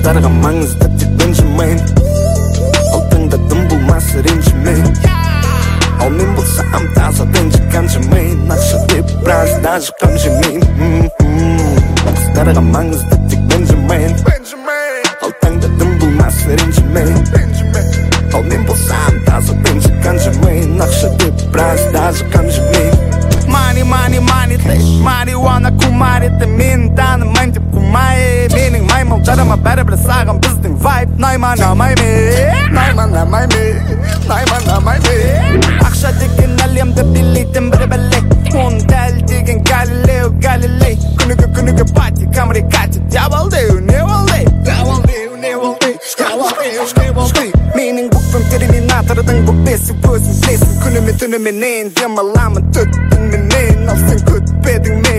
Kızlarga mаңызды тек ренжімейін Алтыңдадым болмас ренжімейін Ал мен болсам таза ренжі қанжымейін Ақша деп біраз даже қам жемейін Кыздарга маңызды тек ренжімейін Алтыңдадым болмас ренжімейін Ал мен болсам таза ренжі қанжымейін Ақша деп біраз даже қам жемейін Money, marihuana kumарите Мен танымайм деп кумай Менің маймыл жарама бәрібір саған біздің вайб Найманамай ме Ақша деген әлемді билейтін бір бәле Он дәл деген Галилей Күніге пати, камри кати Дьяволдеу, не волдей Менің бүкпім терминатордың бүкпесі көзін білесің Күнімен ең дем аламын түттіңменен Ал сен күтпедің мен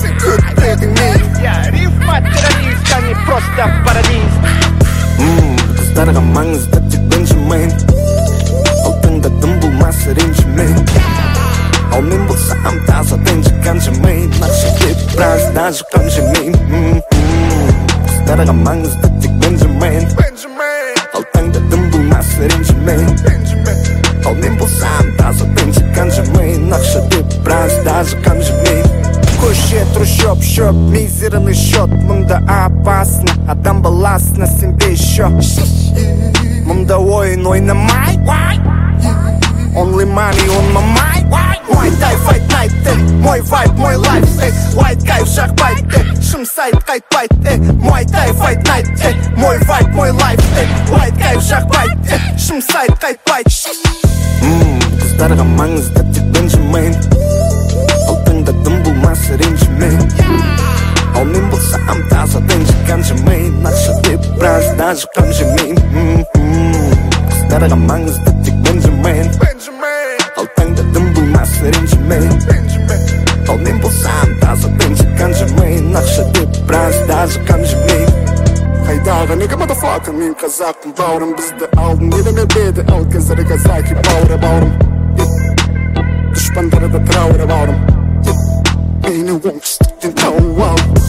Рифма террорист, а не просто парадиз Кыздарга маңызды тек ренжімейін Алтыңдадым болмас ренжімейін Ал мен болсам таза ренжі қанжымейін Ақша деп біраз даже қам жемейін Кыздарга маңызды тек ренжімейін Алтыңдадым болмас ренжімейін Ал мен болсам таза ренжі қанжымейін Ақша деп біраз даже қам жемейін Көше трущоб, мизерный счет Мұнда опасно, адам баласына сенбей счет Мұнда ойын ойнамай Only money on my mind Muay Thai fight night Мой vibe, мой life White guy жақпайды Шым сайт қайтпайды Muay Thai fight night Мой vibe, мой life White guy жақпайды Шым сайт қайтпайды Кыздарга маңызды тек ренжімейін Алтыңдадым болмас ренжімейін Ал мен болсам таза ренжі қанжымейін Ақша деп біраз даже қам жемейін Кыздарга маңызды тек ренжімейін Алтыңдадым болмас ренжімейін Ал мен болсам таза ренжі қанжымейін Ақша деп біраз даже қам жемейін Қайдағы неге мадафака мен қазақпын бауырым Бізді алдын елеме беді ал қазір казаки бауырым Дұшпандары да трауыры бауырым Мені оңтүстіктен тауып ал